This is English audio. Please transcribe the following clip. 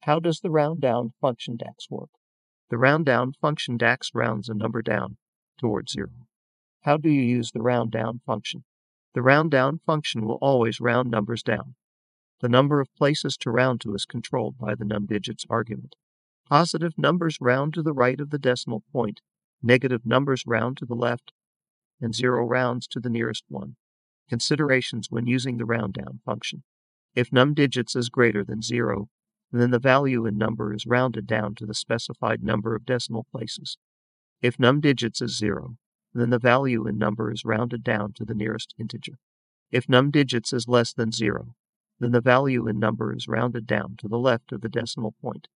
How does the round down function DAX work? The round down function DAX rounds a number down towards 0. How do you use the round down function? The round down function will always round numbers down. The number of places to round to is controlled by the numDigits argument. Positive numbers round to the right of the decimal point, negative numbers round to the left, and 0 rounds to the nearest one. Considerations when using the round down function. If numDigits is greater than 0, then the value in number is rounded down to the specified number of decimal places. If numDigits is 0, then the value in number is rounded down to the nearest integer. If numDigits is less than 0, then the value in number is rounded down to the left of the decimal point.